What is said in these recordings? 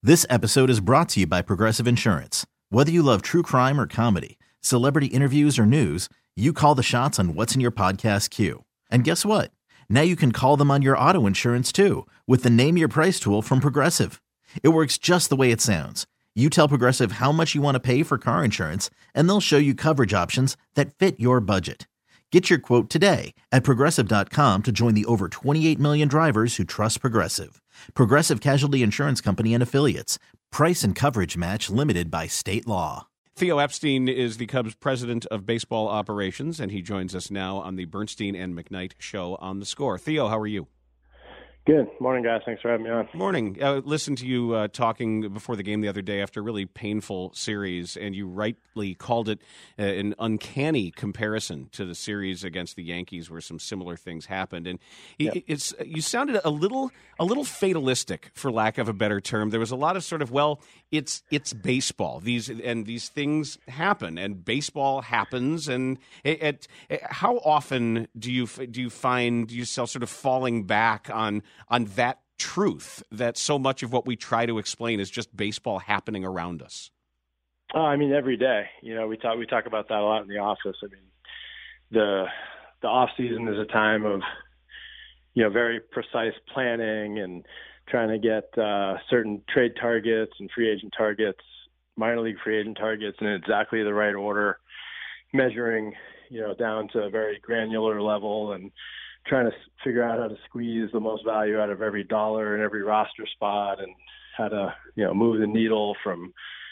This episode is brought to you by Progressive Insurance. Whether you love true crime or comedy, celebrity interviews or news, you call the shots on what's in your podcast queue. And guess what? Now you can call them on your auto insurance too with the Name Your Price tool from Progressive. It works just the way it sounds. You tell Progressive how much you want to pay for car insurance, and they'll show you coverage options that fit your budget. Get your quote today at Progressive.com to join the over 28 million drivers who trust Progressive. Progressive Casualty Insurance Company and Affiliates. Price and coverage match limited by state law. Theo Epstein is the Cubs president of baseball operations, and he joins us now on the Bernstein and McKnight show on The Score. Theo, how are you? Good. Morning, guys. Thanks for having me on. Morning. Listened to you talking before the game the other day after a really painful series, and you rightly called it an uncanny comparison to the series against the Yankees where some similar things happened. And you sounded a little fatalistic, for lack of a better term. There was a lot of sort of, well, it's baseball. These things happen, and baseball happens. And how often do you find yourself sort of falling back on that truth that so much of what we try to explain is just baseball happening around us? I mean, every day. We talk about that a lot in the office. I mean, the off season is a time of very precise planning and trying to get certain trade targets and free agent targets, minor league free agent targets in exactly the right order, measuring down to a very granular level and trying to figure out how to squeeze the most value out of every dollar in every roster spot and how to, move the needle from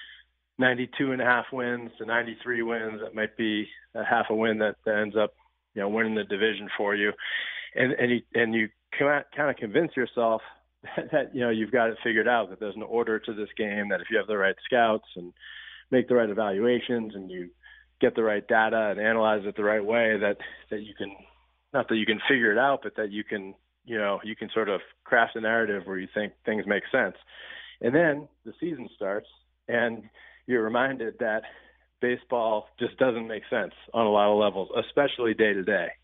92.5 wins to 93 wins. That might be a half a win that ends up, winning the division for you. And you kind of convince yourself that, you've got it figured out, that there's an order to this game, that if you have the right scouts and make the right evaluations and you get the right data and analyze it the right way, that you can, not that you can figure it out, but that you can sort of craft a narrative where you think things make sense. And then the season starts and you're reminded that baseball just doesn't make sense on a lot of levels, especially day to day.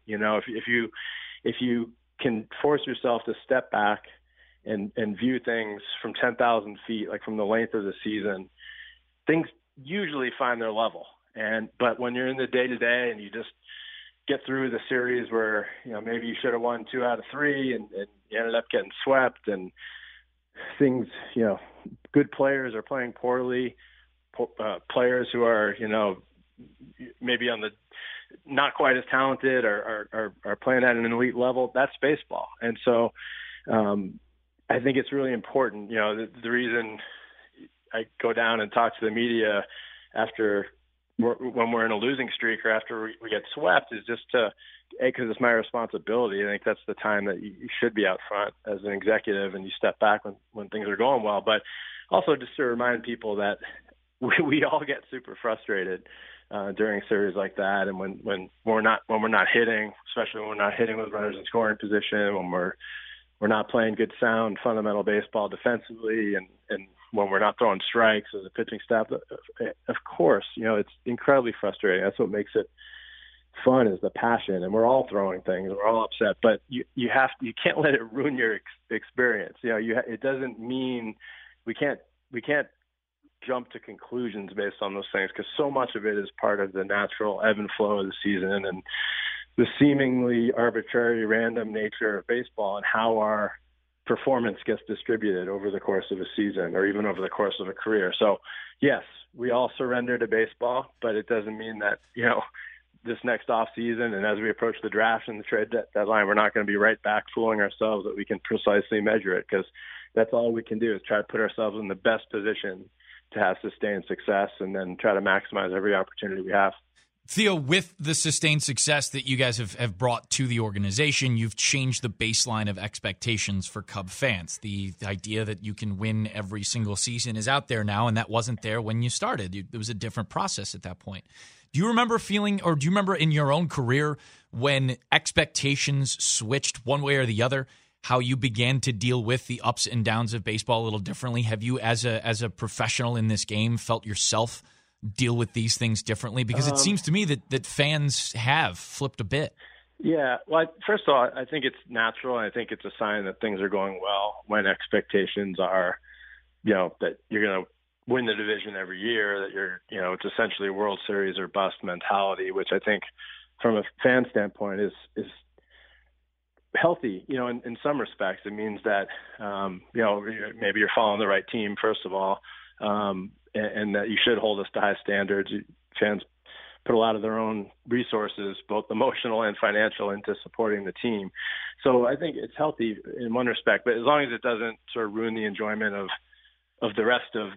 If you can force yourself to step back and view things from 10,000 feet, like from the length of the season, things usually find their level. But when you're in the day to day and you just get through the series where maybe you should have won 2 out of 3 and you ended up getting swept, and things, good players are playing poorly, players who are maybe on the not quite as talented are playing at an elite level. That's baseball. And so I think it's really important. The reason I go down and talk to the media when we're in a losing streak or after we get swept is just because it's my responsibility. I think that's the time that you should be out front as an executive and you step back when things are going well. But also just to remind people that we all get super frustrated during a series like that. And when we're not hitting, especially when we're not hitting with runners in scoring position, when we're not playing good, sound, fundamental baseball defensively, and when we're not throwing strikes as a pitching staff, of course, it's incredibly frustrating. That's what makes it fun, is the passion, and we're all throwing things, we're all upset, but you can't let it ruin your experience. It doesn't mean we can't jump to conclusions based on those things, because so much of it is part of the natural ebb and flow of the season and the seemingly arbitrary, random nature of baseball and how our performance gets distributed over the course of a season or even over the course of a career. So yes, we all surrender to baseball, but it doesn't mean that, this next off season and as we approach the draft and the trade deadline, we're not going to be right back fooling ourselves that we can precisely measure it, because that's all we can do is try to put ourselves in the best position to have sustained success and then try to maximize every opportunity we have. Theo, with the sustained success that you guys have brought to the organization, you've changed the baseline of expectations for Cub fans. The idea that you can win every single season is out there now, and that wasn't there when you started. It was a different process at that point. Do you remember in your own career when expectations switched one way or the other, how you began to deal with the ups and downs of baseball a little differently? Have you, as a professional in this game, felt yourself deal with these things differently? Because it seems to me that fans have flipped a bit. Yeah. Well, first of all, I think it's natural. And I think it's a sign that things are going well when expectations are that you're going to win the division every year, that it's essentially a World Series or bust mentality, which I think from a fan standpoint is healthy, in some respects. It means that, maybe you're following the right team, first of all, and that you should hold us to high standards. Fans put a lot of their own resources, both emotional and financial, into supporting the team. So I think it's healthy in one respect, but as long as it doesn't sort of ruin the enjoyment of the rest of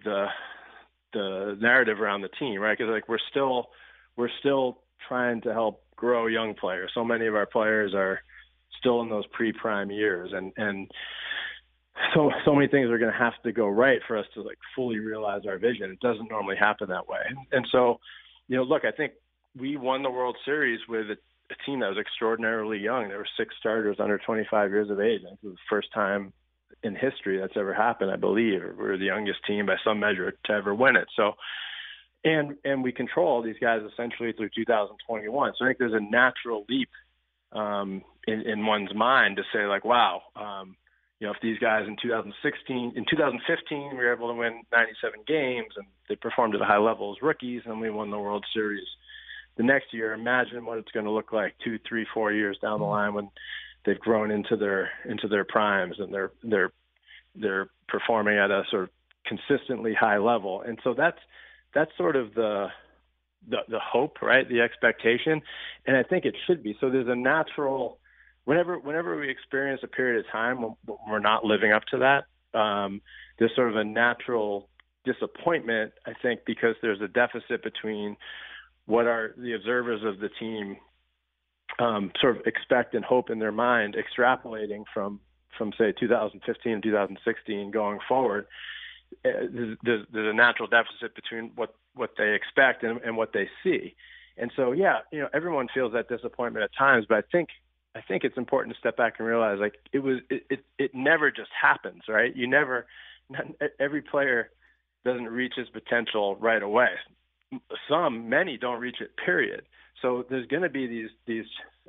the narrative around the team, right? Because we're still trying to help grow young players. So many of our players are still in those pre-prime years, and so many things are going to have to go right for us to fully realize our vision. It doesn't normally happen that way, and so look, I think we won the World Series with a team that was extraordinarily young. There were 6 starters under 25 years of age. I think it was the first time in history that's ever happened, I believe. We're the youngest team by some measure to ever win it. So, and we control these guys essentially through 2021. So I think there's a natural leap in one's mind to say wow, if these guys in 2015, we were able to win 97 games and they performed at a high level as rookies, and we won the World Series the next year. Imagine what it's going to look like 2, 3, 4 years down the line when they've grown into their primes and they're performing at a sort of consistently high level. And so that's sort of the hope, right? The expectation. And I think it should be. So there's a natural, whenever we experience a period of time when we're not living up to that, there's sort of a natural disappointment, I think, because there's a deficit between what are the observers of the team sort of expect and hope in their mind, extrapolating from say 2015 and 2016 going forward. There's a natural deficit between what they expect and what they see. And so, everyone feels that disappointment at times, but I think it's important to step back and realize it never just happens, right? Every player doesn't reach his potential right away. Many don't reach it, period. So there's going to be these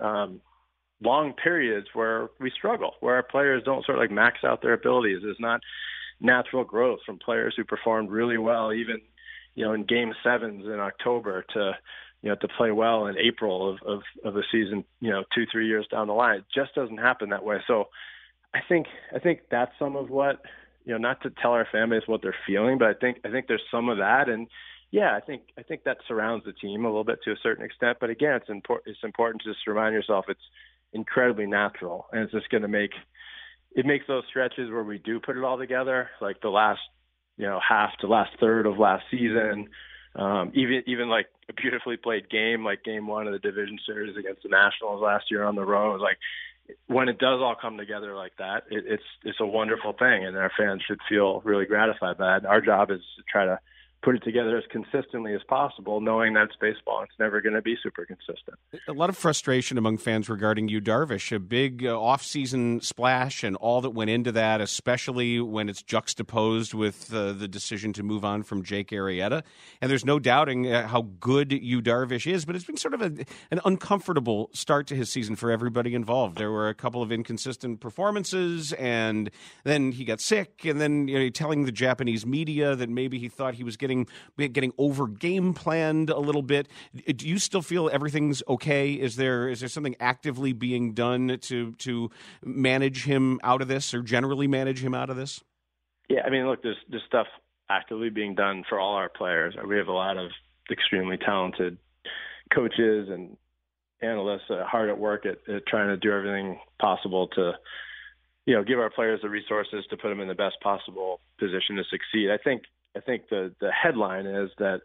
long periods where we struggle, where our players don't sort of max out their abilities. There's not natural growth from players who performed really well, even, in game 7s in October to play well in April of a season, 2-3 years down the line. It just doesn't happen that way. So I think that's some of what, not to tell our fan base what they're feeling, but I think there's some of that. And I think that surrounds the team a little bit to a certain extent. But again, it's important to just remind yourself it's incredibly natural, and it's just going to makes those stretches where we do put it all together, like the last, half to last third of last season, even like a beautifully played game, like game 1 of the division series against the Nationals last year on the road. Like when it does all come together like that, it's a wonderful thing, and our fans should feel really gratified by it. Our job is to try to put it together as consistently as possible, knowing that it's baseball. It's never going to be super consistent. A lot of frustration among fans regarding Yu Darvish, a big off-season splash and all that went into that, especially when it's juxtaposed with the decision to move on from Jake Arrieta. And there's no doubting how good Yu Darvish is, but it's been sort of an uncomfortable start to his season for everybody involved. There were a couple of inconsistent performances, and then he got sick, and then telling the Japanese media that maybe he thought he was getting over game planned a little bit. Do you still feel everything's okay? Is there something actively being done to manage him out of this, or generally manage him out of this? Yeah, I mean, look, there's stuff actively being done for all our players. We have a lot of extremely talented coaches and analysts hard at work at trying to do everything possible to give our players the resources to put them in the best possible position to succeed. I think the headline is that,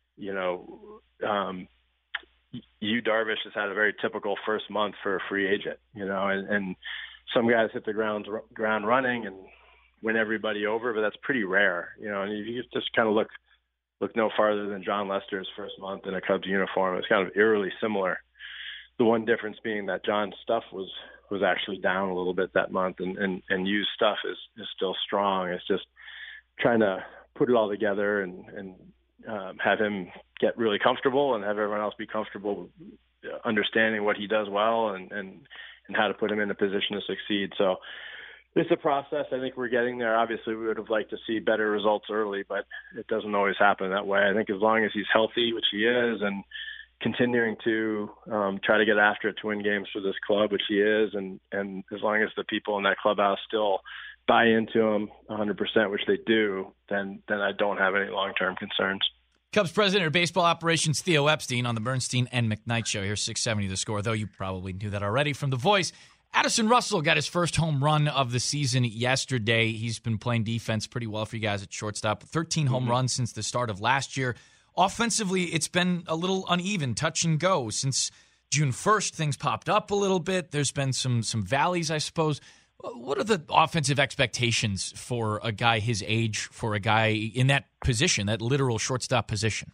Yu Darvish has had a very typical first month for a free agent, and some guys hit the ground running and win everybody over, but that's pretty rare, and you just kind of look no farther than John Lester's first month in a Cubs uniform. It's kind of eerily similar. The one difference being that John's stuff was actually down a little bit that month, and Yu's stuff is still strong. It's just trying to put it all together and have him get really comfortable and have everyone else be comfortable understanding what he does well and how to put him in a position to succeed. So, It's a process. I think we're getting there. Obviously, we would have liked to see better results early, but it doesn't always happen that way. I think as long as he's healthy, which he is, and continuing to try to get after it to win games for this club, which he is, and as long as the people in that clubhouse still buy into him 100%, which they do, then I don't have any long-term concerns. Cubs president of baseball operations Theo Epstein on the Bernstein and McKnight show. Here's 670 The Score, though you probably knew that already from The Voice. Addison Russell got his first home run of the season yesterday. He's been playing defense pretty well for you guys at shortstop. 13 home runs since the start of last year. Offensively, it's been a little uneven, touch and go. Since June 1st, things popped up a little bit. There's been some valleys, I suppose. What are the offensive expectations for a guy his age, for a guy in that position, that literal shortstop position?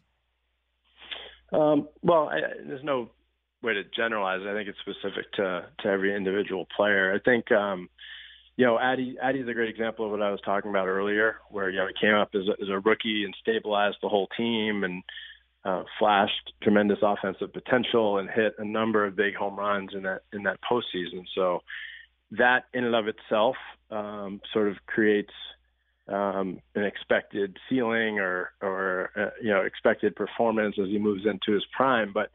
There's no way to generalize. I think it's specific to every individual player. I think, Addie's a great example of what I was talking about earlier, where, he came up as a rookie and stabilized the whole team and flashed tremendous offensive potential and hit a number of big home runs in that postseason. So that in and of itself sort of creates an expected ceiling or expected performance as he moves into his prime. But,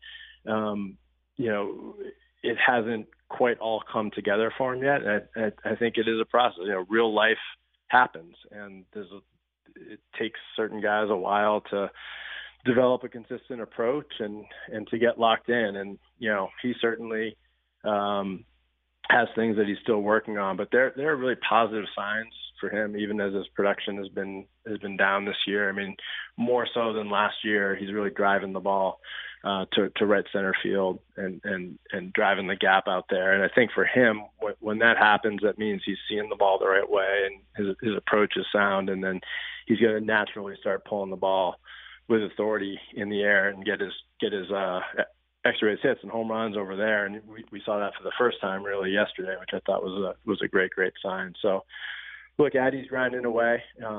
it hasn't quite all come together for him yet. And I think it is a process. Real life happens, and it takes certain guys a while to develop a consistent approach and to get locked in. And, he certainly has things that he's still working on, but there are really positive signs for him, even as his production has been down this year. I mean, more so than last year, he's really driving the ball to right center field and driving the gap out there. And I think for him, when that happens, that means he's seeing the ball the right way and his approach is sound, and then he's going to naturally start pulling the ball with authority in the air and get his extra base hits and home runs over there. And we saw that for the first time really yesterday, which I thought was a great sign. So look, Addie's grinding away.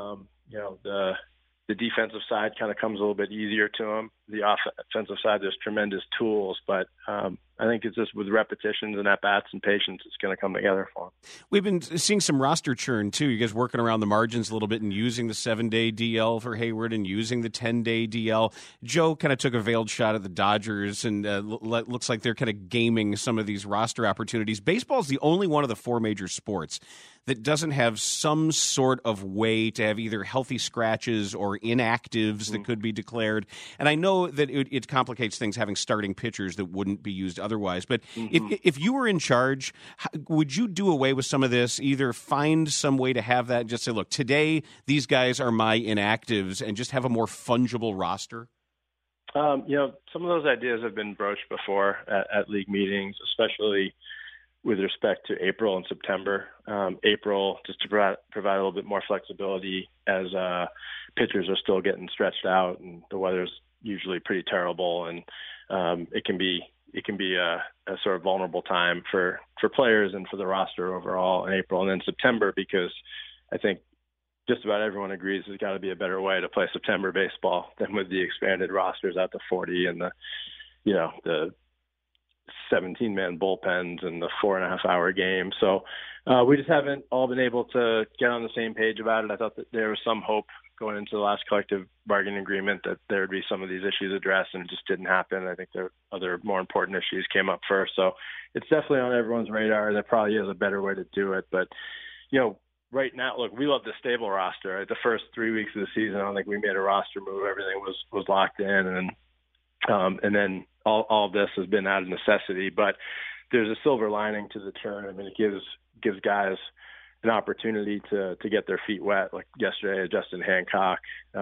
The defensive side kind of comes a little bit easier to him. The offensive side, there's tremendous tools, but I think it's just with repetitions and at-bats and patience, it's going to come together for him. We've been seeing some roster churn, too. You guys working around the margins a little bit and using the 7-day DL for Hayward and using the 10-day DL. Joe kind of took a veiled shot at the Dodgers, and looks like they're kind of gaming some of these roster opportunities. Baseball is the only one of the four major sports that doesn't have some sort of way to have either healthy scratches or inactives that could be declared. And I know that it complicates things having starting pitchers that wouldn't be used otherwise. But if you were in charge, would you do away with some of this, either find some way to have that and just say, look, today these guys are my inactives, and just have a more fungible roster? Some of those ideas have been broached before at league meetings, especially with respect to April and September. April, just to provide a little bit more flexibility as pitchers are still getting stretched out and the weather's usually pretty terrible, and it can be a sort of vulnerable time for players and for the roster overall in April. And then September, because I think just about everyone agrees there's got to be a better way to play September baseball than with the expanded rosters out to 40 and the 17-man bullpens and the 4.5-hour game. So we just haven't all been able to get on the same page about it. I thought that there was some hope going into the last collective bargaining agreement that there would be some of these issues addressed, and it just didn't happen. I think there other more important issues came up first. So it's definitely on everyone's radar. There probably is a better way to do it. But, right now, look, we love the stable roster. The first 3 weeks of the season, I don't think we made a roster move. Everything was locked in. And then all of this has been out of necessity. But there's a silver lining to the churn. I mean, it gives guys an opportunity to get their feet wet. Like yesterday, Justin Hancock,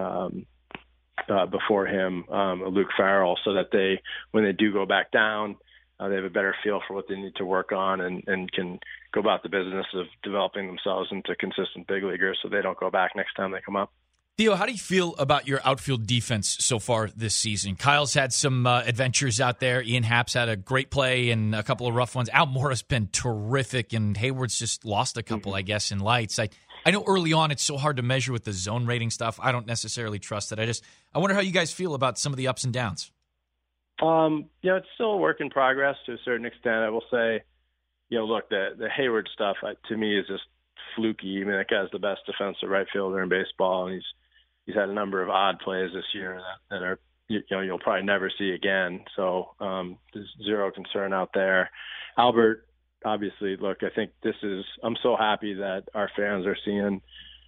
before him, Luke Farrell, so that when they do go back down, they have a better feel for what they need to work on and can go about the business of developing themselves into consistent big leaguers so they don't go back next time they come up. Theo, how do you feel about your outfield defense so far this season? Kyle's had some adventures out there. Ian Happ's had a great play and a couple of rough ones. Al Morris been terrific, and Hayward's just lost a couple, I guess, in lights. I know early on it's so hard to measure with the zone rating stuff. I don't necessarily trust it. I wonder how you guys feel about some of the ups and downs. It's still a work in progress to a certain extent. I will say, look, the Hayward stuff to me is just fluky. I mean, that guy's the best defensive right fielder in baseball, and he's had a number of odd plays this year that are, you'll probably never see again. So there's zero concern out there. Albert, obviously, look, I think I'm so happy that our fans are seeing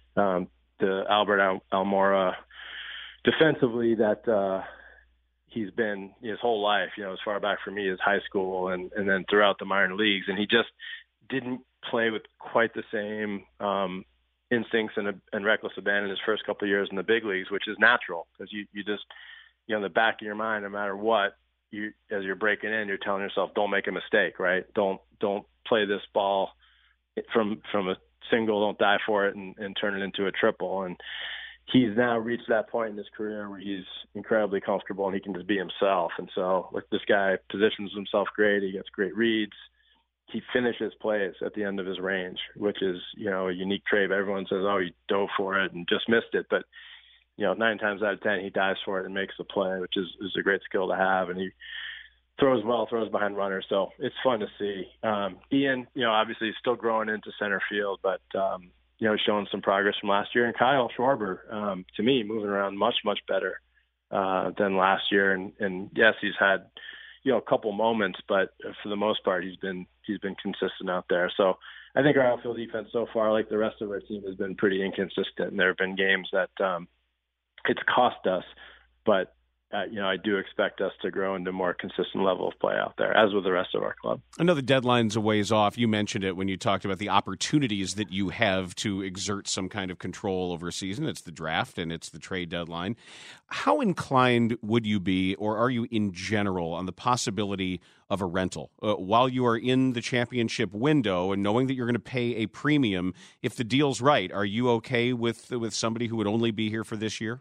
the Albert Almora defensively that he's been his whole life, as far back for me as high school and then throughout the minor leagues. And he just didn't play with quite the same instincts and reckless abandon his first couple of years in the big leagues, which is natural because you just, in the back of your mind, no matter what, as you're breaking in, you're telling yourself, don't make a mistake, right? Don't play this ball from a single, don't die for it and turn it into a triple. And he's now reached that point in his career where he's incredibly comfortable and he can just be himself. And so, this guy positions himself great. He gets great reads. He finishes plays at the end of his range, which is, a unique trait. Everyone says, oh, he dove for it and just missed it. But, 9 times out of 10, he dives for it and makes the play, which is a great skill to have. And he throws well, throws behind runners. So it's fun to see. Ian, obviously he's still growing into center field, but, showing some progress from last year. And Kyle Schwarber, to me, moving around much, much better than last year. And yes, he's had, a couple moments, but for the most part, he's been consistent out there. So I think our outfield defense so far, like the rest of our team, has been pretty inconsistent. And there have been games that it's cost us, but I do expect us to grow into a more consistent level of play out there, as with the rest of our club. I know the deadline's a ways off. You mentioned it when you talked about the opportunities that you have to exert some kind of control over a season. It's the draft and it's the trade deadline. How inclined would you be, or are you in general, on the possibility of a rental? While you are in the championship window and knowing that you're going to pay a premium, if the deal's right, are you okay with somebody who would only be here for this year?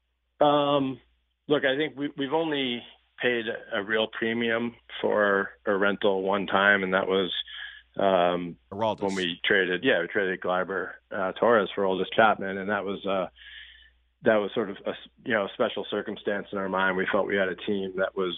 Look, I think we've only paid a real premium for a rental one time, and that was when we traded Gleyber Torres for Aroldis Chapman, and that was sort of a special circumstance in our mind. We felt we had a team that was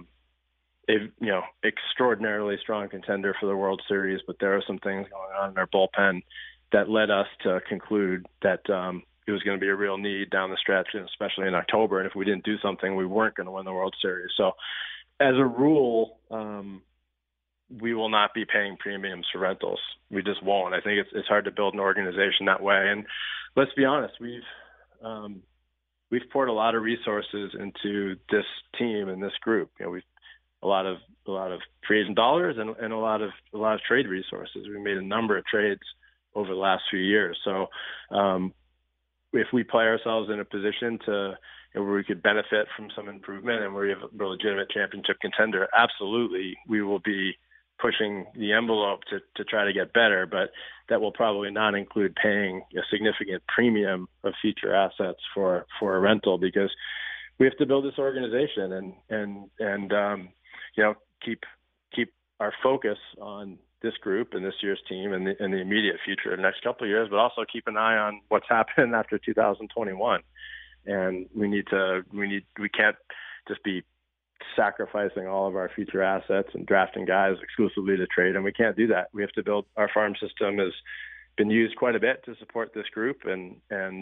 extraordinarily strong contender for the World Series, but there are some things going on in our bullpen that led us to conclude that it was going to be a real need down the stretch, and especially in October. And if we didn't do something, we weren't going to win the World Series. So as a rule, we will not be paying premiums for rentals. We just won't. I think it's hard to build an organization that way. And let's be honest, we've poured a lot of resources into this team and this group. We've a lot of free agent dollars and a lot of trade resources. We made a number of trades over the last few years. So, if we play ourselves in a position to where we could benefit from some improvement and where we have a legitimate championship contender, absolutely, we will be pushing the envelope to try to get better. But that will probably not include paying a significant premium of future assets for a rental, because we have to build this organization and keep our focus on this group and this year's team and the immediate future, the next couple of years, but also keep an eye on what's happening after 2021. And we can't just be sacrificing all of our future assets and drafting guys exclusively to trade. And we can't do that. We have to build. Our farm system has been used quite a bit to support this group, and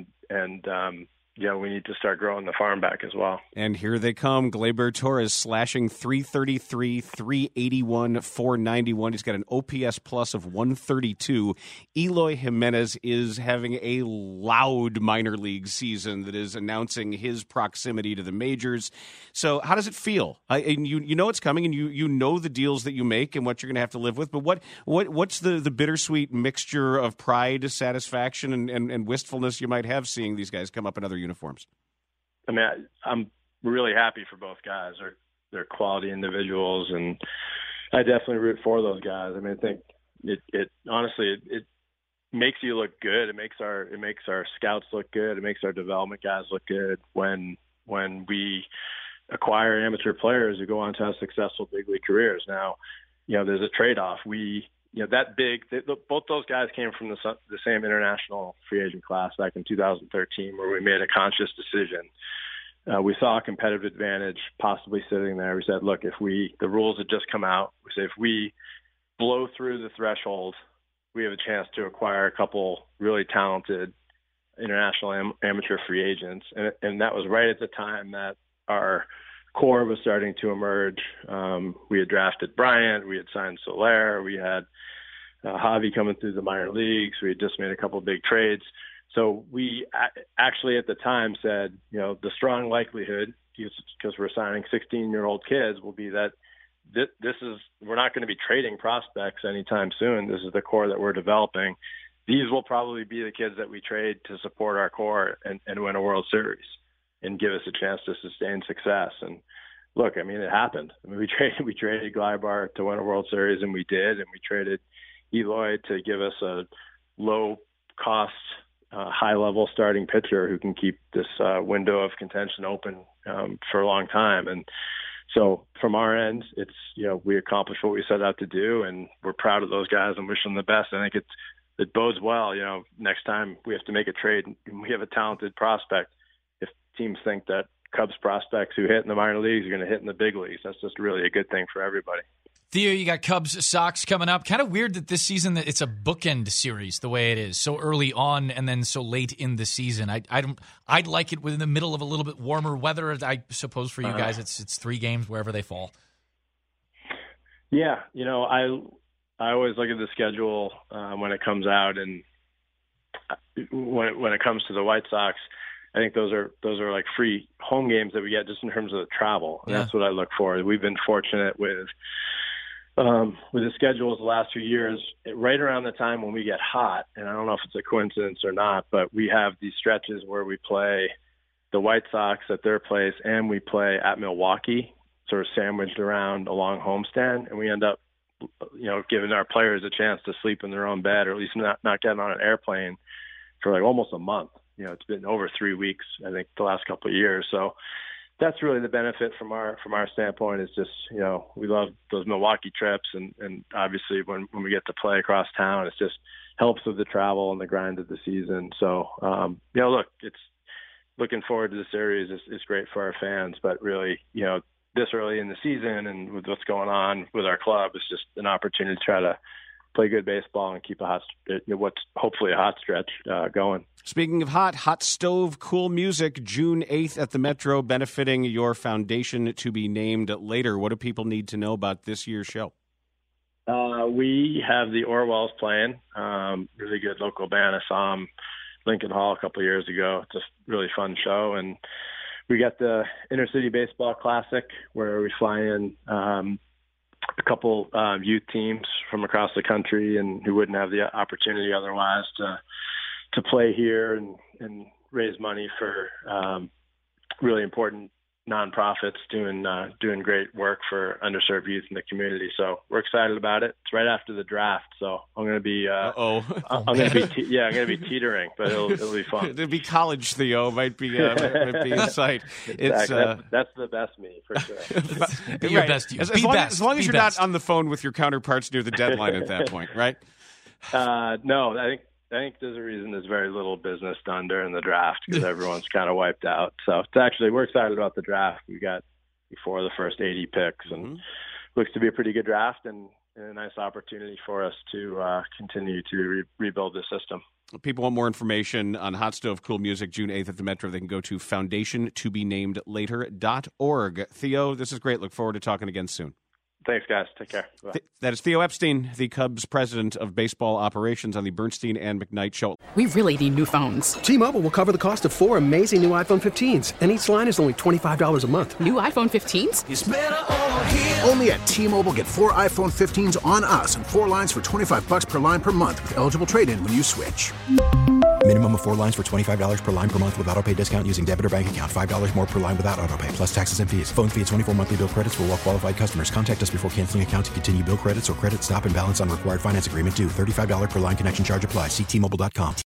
we need to start growing the farm back as well. And here they come. Gleyber Torres slashing .333, .381, .491. He's got an OPS plus of 132. Eloy Jimenez is having a loud minor league season that is announcing his proximity to the majors. So how does it feel? And you know it's coming, and you know the deals that you make and what you're going to have to live with. But what's the bittersweet mixture of pride, satisfaction, and wistfulness you might have seeing these guys come up in other uniforms? I mean, I'm really happy for both guys. They're quality individuals, and I definitely root for those guys. I mean, I think it honestly makes you look good. It makes our scouts look good. It makes our development guys look good when we acquire amateur players who go on to have successful big league careers. Now, there's a trade-off. Both those guys came from the same international free agent class back in 2013, where we made a conscious decision. We saw a competitive advantage possibly sitting there. We said, look, the rules had just come out. We said, if we blow through the threshold we have a chance to acquire a couple really talented international amateur free agents. And that was right at the time that our core was starting to emerge. We had drafted Bryant, we had signed Soler, we had Javi coming through the minor leagues. We had just made a couple of big trades. So we actually at the time said, the strong likelihood, because we're signing 16-year-old kids, will be that we're not going to be trading prospects anytime soon. This is the core that we're developing. These will probably be the kids that we trade to support our core and win a World Series and give us a chance to sustain success. And look, I mean, it happened. I mean, we traded Gleibar to win a World Series, and we did. And we traded Eloy to give us a low-cost, high-level starting pitcher who can keep this window of contention open for a long time. And so from our end, it's, we accomplished what we set out to do, and we're proud of those guys and wish them the best. I think it bodes well, next time we have to make a trade and we have a talented prospect. If teams think that Cubs prospects who hit in the minor leagues are going to hit in the big leagues, that's just really a good thing for everybody. Theo, you got Cubs Sox coming up. Kind of weird that this season that it's a bookend series the way it is, so early on and then so late in the season. I'd like it within the middle of a little bit warmer weather. I suppose for you guys it's 3 games wherever they fall. Yeah, I always look at the schedule when it comes out, and when it comes to the White Sox, I think those are like free home games that we get just in terms of the travel. And that's what I look for. We've been fortunate with the schedules the last few years, right around the time when we get hot, and I don't know if it's a coincidence or not, but we have these stretches where we play the White Sox at their place and we play at Milwaukee, sort of sandwiched around a long homestand, and we end up, giving our players a chance to sleep in their own bed, or at least not getting on an airplane for like almost a month. It's been over 3 weeks, I think, the last couple of years. So that's really the benefit from our standpoint. Is just, we love those Milwaukee trips, and obviously when we get to play across town, it just helps with the travel and the grind of the season. So, look, it's looking forward to the series. It's great for our fans, but really, this early in the season and with what's going on with our club, it's just an opportunity to try to play good baseball and keep what's hopefully a hot stretch going. Speaking of hot stove, cool music, June 8th at the Metro, benefiting your foundation to be named later. What do people need to know about this year's show? We have the Orwells playing, really good local band. I saw them Lincoln Hall a couple of years ago. It's a really fun show. And we got the Intercity Baseball Classic, where we fly in a couple youth teams from across the country and who wouldn't have the opportunity otherwise to play here and raise money for really important nonprofits doing great work for underserved youth in the community. So we're excited about it. It's right after the draft, so I'm going to be I'm going to be teetering, but it'll be fun. It'll be college, Theo. Might be in sight. Exactly. That's the best me for sure. Be your best you. As long as you're not on the phone with your counterparts near the deadline at that point, right? No, I think there's a reason there's very little business done during the draft because everyone's kind of wiped out. So we're excited about the draft. We got before the first 80 picks, and looks to be a pretty good draft and a nice opportunity for us to continue to rebuild the system. If people want more information on Hot Stove Cool Music, June 8th at the Metro, they can go to foundationtobenamedlater.org. Theo, this is great. Look forward to talking again soon. Thanks, guys. Take care. Bye. That is Theo Epstein, the Cubs president of baseball operations on the Bernstein and McKnight Show. We really need new phones. T-Mobile will cover the cost of 4 amazing new iPhone 15s, and each line is only $25 a month. New iPhone 15s? It's better over here. Only at T-Mobile, get 4 iPhone 15s on us and 4 lines for $25 per line per month with eligible trade-in when you switch. Minimum of 4 lines for $25 per line per month with autopay discount using debit or bank account. $5 more per line without autopay, plus taxes and fees. Phone fee at 24 monthly bill credits for well-qualified customers. Contact us before canceling account to continue bill credits or credit stop and balance on required finance agreement due. $35 per line connection charge applies. See T-Mobile.com.